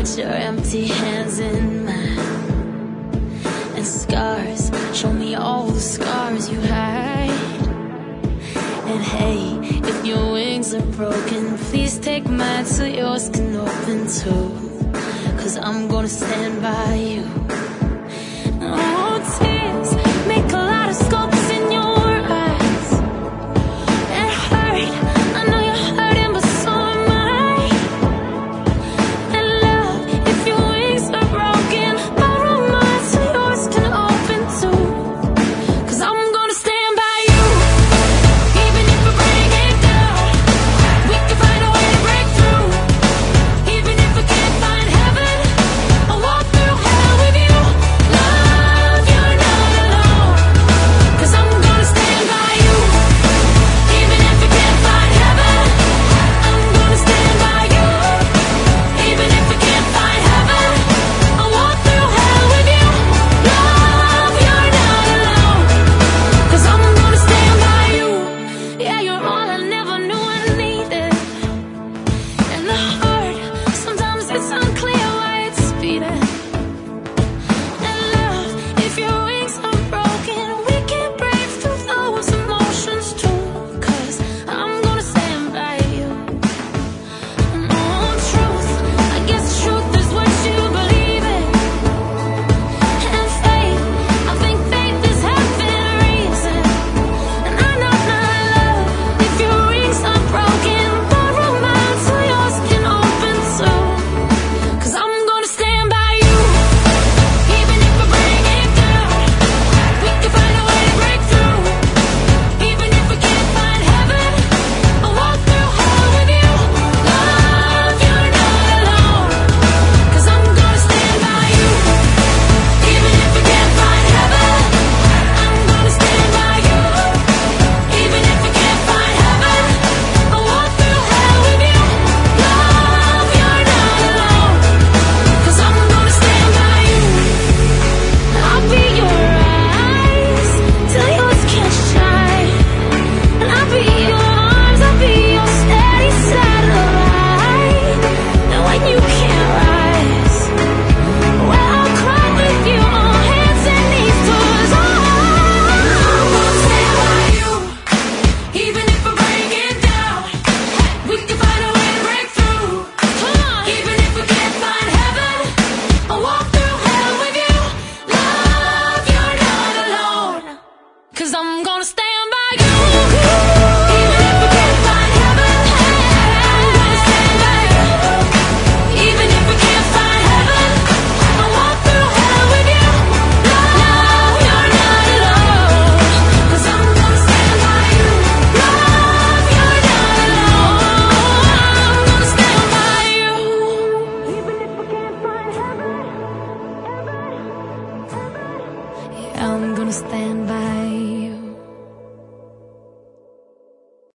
your empty hands in mine, and scars, show me all the scars you hide. And hey, if your wings are broken, please take mine so yours can open too, 'cause I'm gonna stand by you. Oh, tears make a lot of sculpts in your eyes. It hurt, I know you're hurting, but so am I. And love, if your wings are broken, borrow mine so yours can open too, 'cause I'm gonna stand by you. Even if we break it down, we can find a way to break through. Even if we can't find heaven, I'll walk through hell with you. Love, you're not alone, 'cause I'm gonna stand by you. Even if we can't find heaven, I'm gonna stand by you. Even if we can't find heaven, I'll walk through hell with you. Love, you're not alone, 'cause I'm gonna stand by you. Yeah, you're all I never knew I needed. And the heart, sometimes it's unclear why it's beating. And love, if your wings are broken, we can break through those emotions too, 'cause I'm gonna stand by you. And oh, truth, I guess truth is what you believe in. And faith, I think faith is having reason. And I know my love, if your wings are broken, borrow mine so yours can open too, 'cause I'm gonna stand by you. Even if we break it down, we can find a way to break through. Even if we can't find heaven, I'll walk through hell with you. Love, you're not alone, 'cause I'm gonna stand by you. Even if we can't find heaven, I'm gonna stand by you. Even if we can't find heaven, I'll walk through hell with you. Love, you're not alone, 'cause I'm gonna stand by you. I'll be your eyes till yours can't shine, and I'll be your arms, I'll be your steady satellite. And when you can't rise, well, I'll cry with you on hands and knees, 'cause I'm gonna stand by you. Even if we break it down, we can find a way to break through. Even if we can't find heaven, I'll walk through hell with you. Love, you're not alone, 'cause I'm gonna stand by you. Even if we can't find heaven, I'm gonna stand by you. Even if we can't find heaven, I'll walk through hell with you. Love, you're not alone, 'cause I'm gonna stand by you. Love, you're not alone, I'm gonna stand by you. Even if we can't find heaven, yeah, I'm gonna stand by